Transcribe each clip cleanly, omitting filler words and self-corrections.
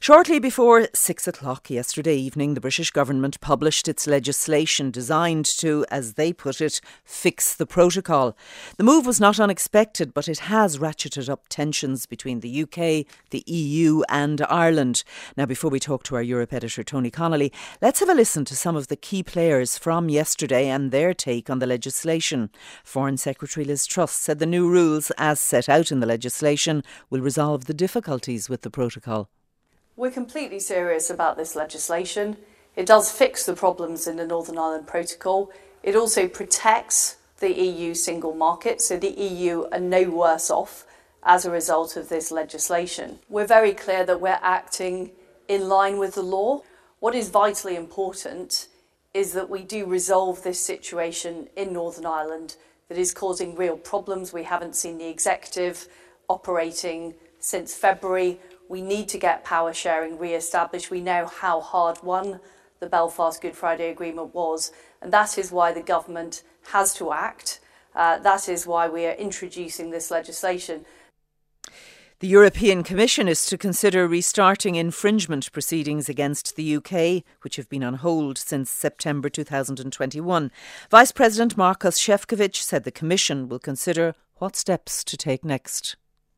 Shortly before 6 o'clock yesterday evening, the British government published its legislation designed to, as they put it, fix the protocol. The move was not unexpected, but it has ratcheted up tensions between the UK, the EU and Ireland. Now, before we talk to our Europe editor, Tony Connolly, let's have a listen to some of the key players from yesterday and their take on the legislation. Foreign Secretary Liz Truss said the new rules, as set out in the legislation, will resolve the difficulties with the protocol. We're completely serious about this legislation. It does fix the problems in the Northern Ireland Protocol. It also protects the EU single market, so the EU are no worse off as a result of this legislation. We're very clear that we're acting in line with the law. What is vitally important is that we do resolve this situation in Northern Ireland that is causing real problems. We haven't seen the executive operating since February. We need to get power sharing re-established. We know how hard won the Belfast Good Friday Agreement was, and that is why the government has to act. That is why we are introducing this legislation. The European Commission is to consider restarting infringement proceedings against the UK, which have been on hold since September 2021. Vice President Markus Šefčovič said the Commission will consider what steps to take next.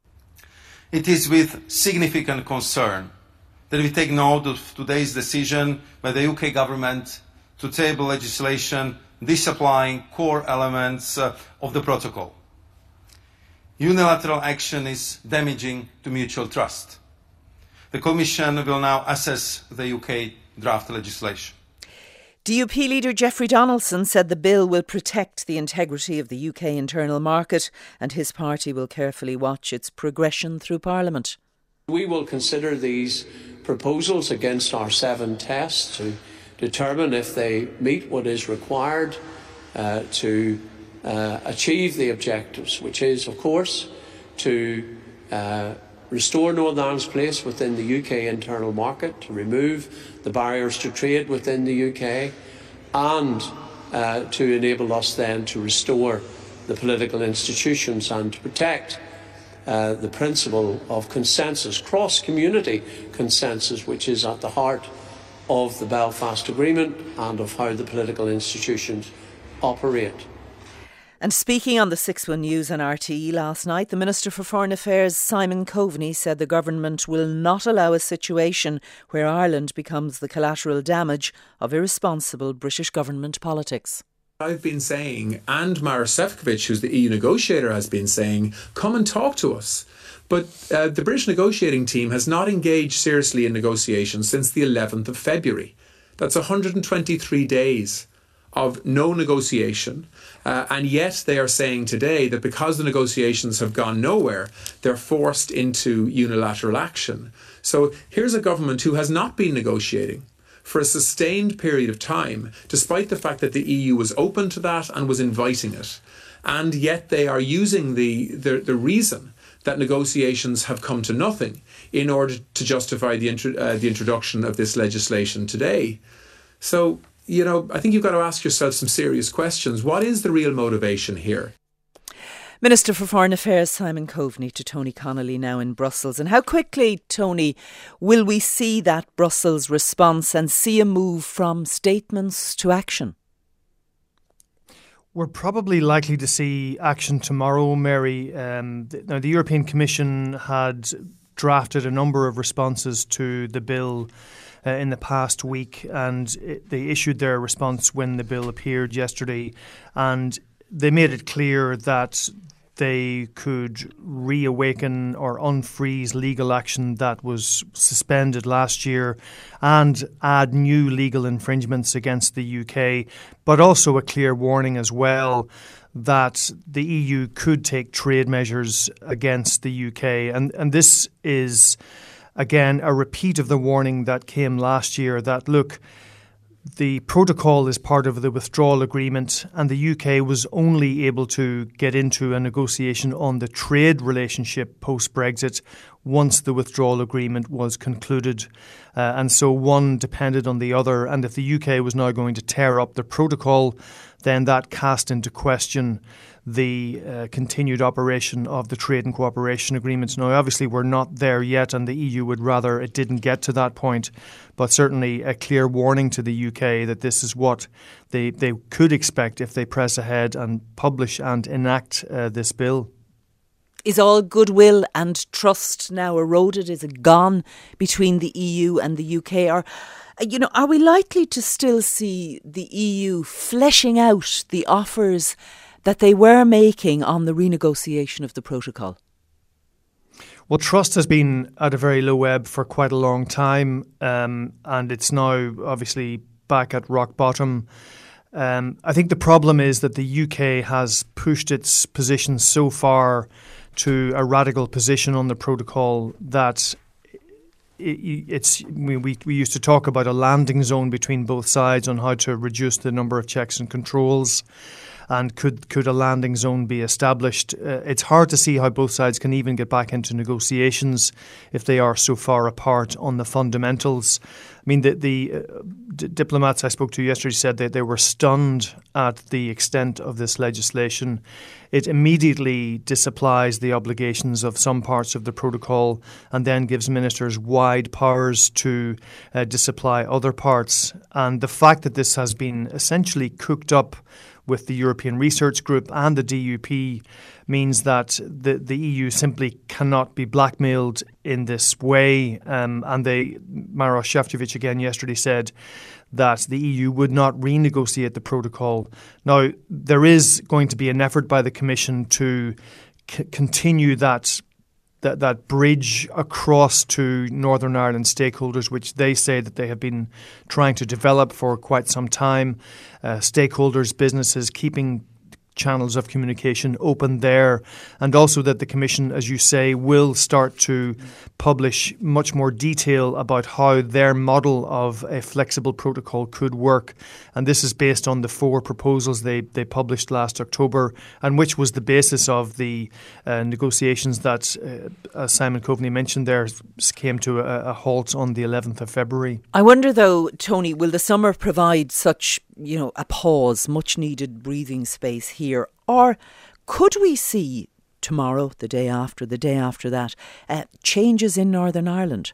It is with significant concern that we take note of today's decision by the UK government to table legislation disapplying core elements of the protocol. Unilateral action is damaging to mutual trust. The Commission will now assess the UK draft legislation. DUP leader Jeffrey Donaldson said the bill will protect the integrity of the UK internal market and his party will carefully watch its progression through Parliament. We will consider these proposals against our 7 tests to determine if they meet what is required to achieve the objectives, which is, of course, to restore Northern Ireland's place within the UK internal market, to remove the barriers to trade within the UK, and to enable us then to restore the political institutions and to protect the principle of consensus, cross-community consensus, which is at the heart of the Belfast Agreement and of how the political institutions operate. And speaking on the 6-1 News on RTE last night, the Minister for Foreign Affairs, Simon Coveney, said the government will not allow a situation where Ireland becomes the collateral damage of irresponsible British government politics. I've been saying, and Maros Šefčovič, who's the EU negotiator, has been saying, come and talk to us. But the British negotiating team has not engaged seriously in negotiations since the 11th of February. That's 123 days of no negotiation, and yet they are saying today that because the negotiations have gone nowhere, they're forced into unilateral action. So here's a government who has not been negotiating for a sustained period of time, despite the fact that the EU was open to that and was inviting it. And yet they are using the reason that negotiations have come to nothing in order to justify the introduction of this legislation today. So, you know, I think you've got to ask yourself some serious questions. What is the real motivation here? Minister for Foreign Affairs Simon Coveney to Tony Connolly now in Brussels. And how quickly, Tony, will we see that Brussels response and see a move from statements to action? We're probably likely to see action tomorrow, Mary. Now, the European Commission had drafted a number of responses to the bill in the past week, and they issued their response when the bill appeared yesterday, and they made it clear that they could reawaken or unfreeze legal action that was suspended last year and add new legal infringements against the UK, but also a clear warning as well that the EU could take trade measures against the UK. And this is, again, a repeat of the warning that came last year that, look, the protocol is part of the withdrawal agreement and the UK was only able to get into a negotiation on the trade relationship post-Brexit once the withdrawal agreement was concluded. And so one depended on the other. And if the UK was now going to tear up the protocol, then that cast into question the continued operation of the trade and cooperation agreements. Now, obviously, we're not there yet, and the EU would rather it didn't get to that point, but certainly a clear warning to the UK that this is what they could expect if they press ahead and publish and enact this bill. Is all goodwill and trust now eroded? Is it gone between the EU and the UK? Or, are we likely to still see the EU fleshing out the offers that they were making on the renegotiation of the protocol? Well, trust has been at a very low ebb for quite a long time, and it's now obviously back at rock bottom. I think the problem is that the UK has pushed its position so far to a radical position on the protocol that we used to talk about a landing zone between both sides on how to reduce the number of checks and controls. And could a landing zone be established? It's hard to see how both sides can even get back into negotiations if they are so far apart on the fundamentals. I mean, the diplomats I spoke to yesterday said that they were stunned at the extent of this legislation. It immediately disapplies the obligations of some parts of the protocol and then gives ministers wide powers to disapply other parts. And the fact that this has been essentially cooked up with the European Research Group and the DUP means that the EU simply cannot be blackmailed in this way. And Maroš Šefčovič again yesterday said that the EU would not renegotiate the protocol. Now, there is going to be an effort by the Commission to continue that bridge across to Northern Ireland stakeholders, which they say that they have been trying to develop for quite some time. Stakeholders, businesses, keeping channels of communication open there, and also that the Commission, as you say, will start to publish much more detail about how their model of a flexible protocol could work. And this is based on the 4 proposals they published last October, and which was the basis of the negotiations that, as Simon Coveney mentioned there, came to a halt on the 11th of February. I wonder though, Tony, will the summer provide such a pause, much needed breathing space here? Or could we see tomorrow, the day after that, changes in Northern Ireland?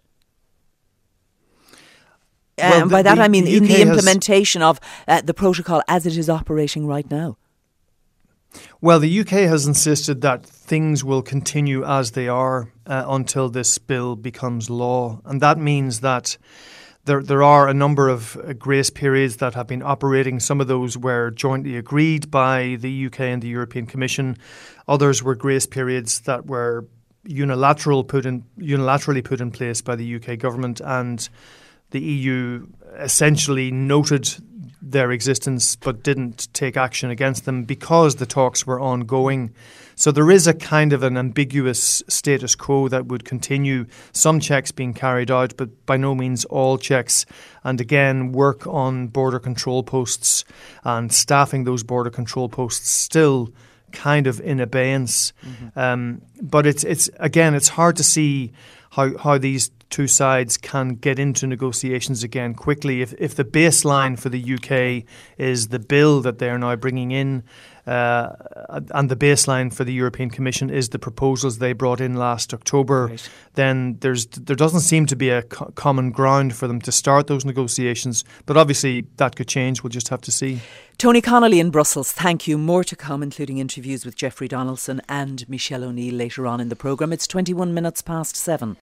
And by that I mean in the implementation of the protocol as it is operating right now. Well, the UK has insisted that things will continue as they are until this bill becomes law. And that means that there are a number of grace periods that have been operating. Some of those were jointly agreed by the UK and the European Commission. Others were grace periods that were unilaterally put in place by the UK government, and the EU essentially noted their existence but didn't take action against them because the talks were ongoing. So there is a kind of an ambiguous status quo that would continue, some checks being carried out, but by no means all checks. And again, work on border control posts and staffing those border control posts still kind of in abeyance. But it's hard to see how these two sides can get into negotiations again quickly. If the baseline for the UK is the bill that they are now bringing in, and the baseline for the European Commission is the proposals they brought in last October, right, then there doesn't seem to be a common ground for them to start those negotiations. But obviously that could change. We'll just have to see. Tony Connolly in Brussels, thank you. More to come, including interviews with Jeffrey Donaldson and Michelle O'Neill later on in the programme. It's 21 minutes past 7.